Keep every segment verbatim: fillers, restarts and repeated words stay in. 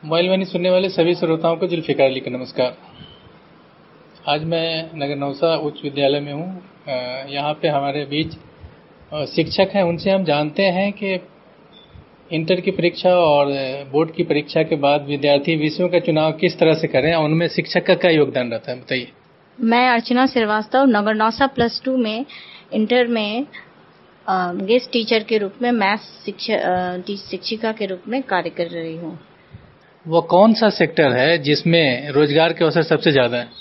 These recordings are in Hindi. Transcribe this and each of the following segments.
मोबाइल वाणी सुनने वाले सभी श्रोताओं को जुल्फिकार अली का नमस्कार। आज मैं नगर नौसा उच्च विद्यालय में हूँ। यहाँ पे हमारे बीच शिक्षक हैं, उनसे हम जानते हैं कि इंटर की परीक्षा और बोर्ड की परीक्षा के बाद विद्यार्थी विषयों का चुनाव किस तरह से करें और उनमें शिक्षक का क्या योगदान रहता है, बताइए। मैं अर्चना श्रीवास्तव नगर नौसा प्लस टू में इंटर में गेस्ट टीचर के रूप में मैथ्स शिक्षिका के रूप में कार्य कर रही हूँ। वो कौन सा सेक्टर है जिसमें रोजगार के अवसर सबसे ज्यादा है?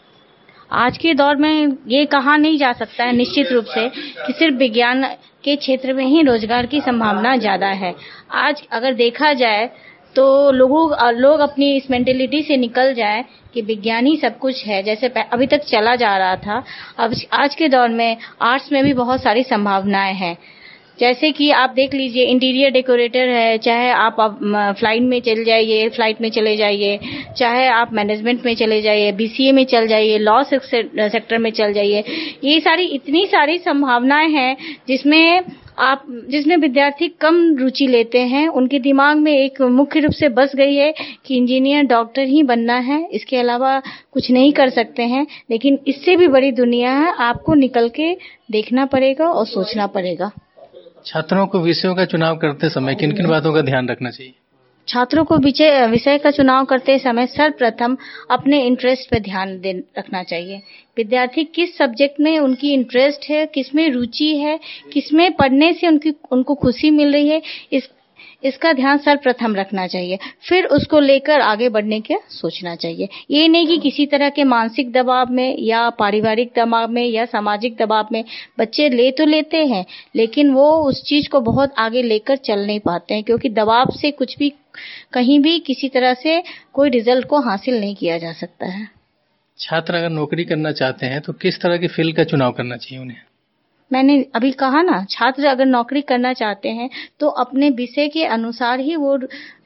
आज के दौर में ये कहा नहीं जा सकता है निश्चित रूप से कि सिर्फ विज्ञान के क्षेत्र में ही रोजगार की संभावना ज्यादा है। आज अगर देखा जाए तो लोगों लोग अपनी इस मेंटेलिटी से निकल जाए कि विज्ञान ही सब कुछ है, जैसे अभी तक चला जा रहा था। अब आज के दौर में आर्ट्स में भी बहुत सारी संभावनाएं हैं। जैसे कि आप देख लीजिए, इंटीरियर डेकोरेटर है, चाहे आप फ्लाइट में चले जाइए फ्लाइट में चले जाइए चाहे आप मैनेजमेंट में चले जाइए, बीसीए में चल जाइए, लॉ सेक्टर में चल जाइए। ये सारी इतनी सारी संभावनाएं हैं जिसमें आप जिसमें विद्यार्थी कम रुचि लेते हैं। उनके दिमाग में एक मुख्य रूप से बस गई है कि इंजीनियर डॉक्टर ही बनना है, इसके अलावा कुछ नहीं कर सकते हैं। लेकिन इससे भी बड़ी दुनिया है, आपको निकल के देखना पड़ेगा और सोचना पड़ेगा। छात्रों को विषयों का चुनाव करते समय किन किन बातों का ध्यान रखना चाहिए? छात्रों को विषय विषय का चुनाव करते समय सर्वप्रथम अपने इंटरेस्ट पर ध्यान दे रखना चाहिए। विद्यार्थी किस सब्जेक्ट में उनकी इंटरेस्ट है, किसमें रुचि है, किसमें पढ़ने से उनकी उनको खुशी मिल रही है, इस इसका ध्यान सर्वप्रथम रखना चाहिए। फिर उसको लेकर आगे बढ़ने के सोचना चाहिए। ये नहीं कि किसी तरह के मानसिक दबाव में या पारिवारिक दबाव में या सामाजिक दबाव में बच्चे ले तो लेते हैं, लेकिन वो उस चीज को बहुत आगे लेकर चल नहीं पाते हैं, क्योंकि दबाव से कुछ भी कहीं भी किसी तरह से कोई रिजल्ट को हासिल नहीं किया जा सकता है। छात्र अगर नौकरी करना चाहते हैं तो किस तरह की फील्ड का चुनाव करना चाहिए उन्हें? मैंने अभी कहा ना, छात्र अगर नौकरी करना चाहते हैं तो अपने विषय के अनुसार ही वो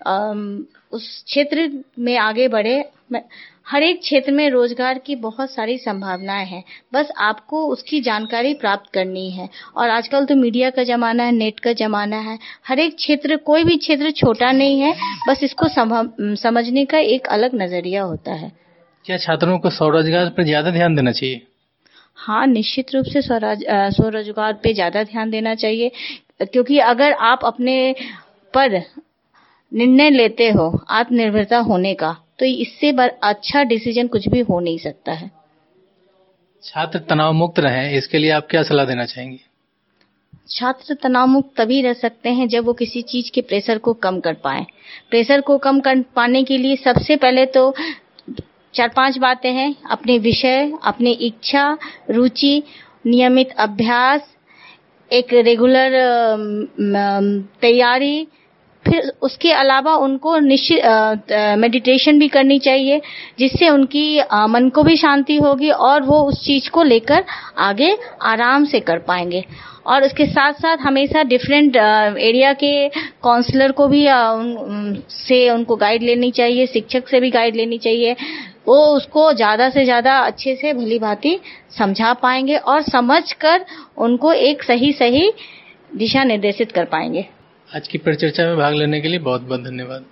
उस क्षेत्र में आगे बढ़े। हर एक क्षेत्र में रोजगार की बहुत सारी संभावनाएं हैं, बस आपको उसकी जानकारी प्राप्त करनी है। और आजकल तो मीडिया का जमाना है, नेट का जमाना है। हर एक क्षेत्र, कोई भी क्षेत्र छोटा नहीं है, बस इसको समझने का एक अलग नजरिया होता है। क्या छात्रों को स्वरोजगार पर ज्यादा ध्यान देना चाहिए? हाँ, निश्चित रूप से स्वरोजगार पे ज्यादा ध्यान देना चाहिए, क्योंकि अगर आप अपने पर निर्णय लेते हो आत्मनिर्भरता होने का, तो इससे अच्छा डिसीजन कुछ भी हो नहीं सकता है। छात्र तनाव मुक्त रहें, इसके लिए आप क्या सलाह देना चाहेंगे? छात्र तनाव मुक्त तभी रह सकते हैं जब वो किसी चीज के प्रेशर को कम कर पाए। प्रेशर को कम कर पाने के लिए सबसे पहले तो चार पांच बातें हैं। अपने विषय, अपनी इच्छा, रुचि, नियमित अभ्यास, एक रेगुलर तैयारी, फिर उसके अलावा उनको निश्चित मेडिटेशन भी करनी चाहिए, जिससे उनकी आ, मन को भी शांति होगी और वो उस चीज को लेकर आगे आराम से कर पाएंगे। और उसके साथ साथ हमेशा डिफरेंट एरिया के काउंसलर को भी आ, उन, से उनको गाइड लेनी चाहिए, शिक्षक से भी गाइड लेनी चाहिए। वो उसको ज्यादा से ज्यादा अच्छे से भली भांति समझा पाएंगे और समझकर उनको एक सही सही दिशा निर्देशित कर पाएंगे। आज की परिचर्चा में भाग लेने के लिए बहुत बहुत धन्यवाद।